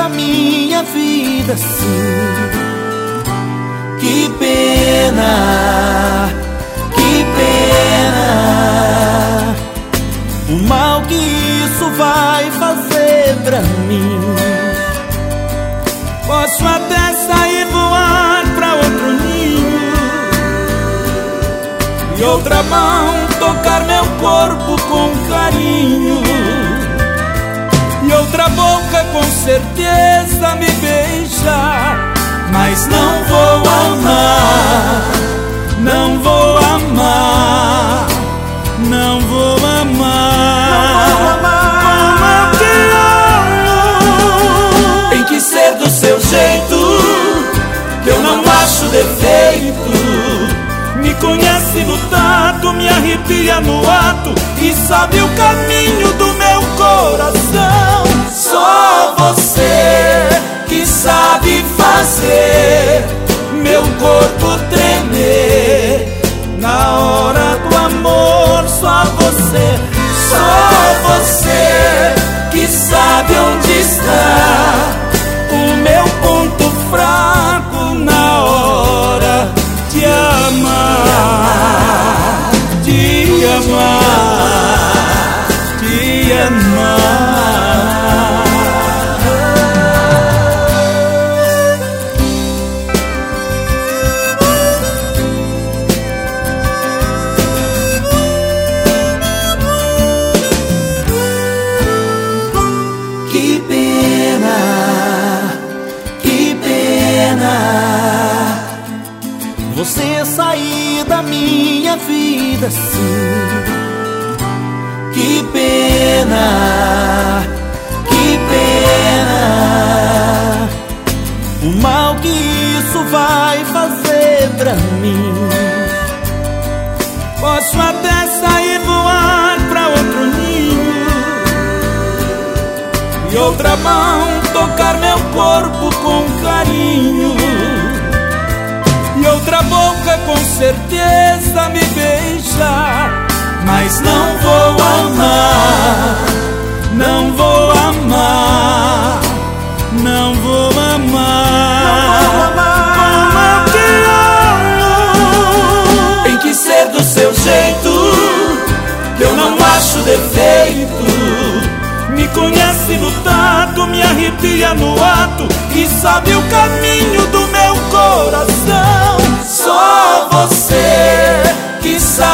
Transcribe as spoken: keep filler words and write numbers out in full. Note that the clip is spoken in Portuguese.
da minha vida assim. Que pena, que pena, o mal que isso vai fazer pra mim. Posso até sair voar pra outro ninho e outra mão tocar meu corpo com carinho, e outra boca com certeza me beijar. Mas não vou amar, não vou amar, não vou amar como eu te amo. Tem que ser do seu jeito, que eu não acho defeito. Me conhece no tato, me arrepia no ato e sabe o caminho do meu coração. Só você que sabe fazer meu corpo tremer na hora do amor. Só você, só você que sabe onde está o meu ponto fraco na hora de amar, de amar, de amar. Que pena, que pena, você sair da minha vida assim. Que pena, que pena, o mal que isso vai fazer pra mim. Posso até sair voar pra outro ninho e outra mão tocar meu corpo com carinho, e outra boca com certeza me beijar. Mas não vou amar, não vou amar, não vou amar como eu te amo. Tem que ser do seu jeito, que eu não acho defeito. Me conhece no tato, me arrepia no ato e sabe o caminho do meu coração. Só você que sabe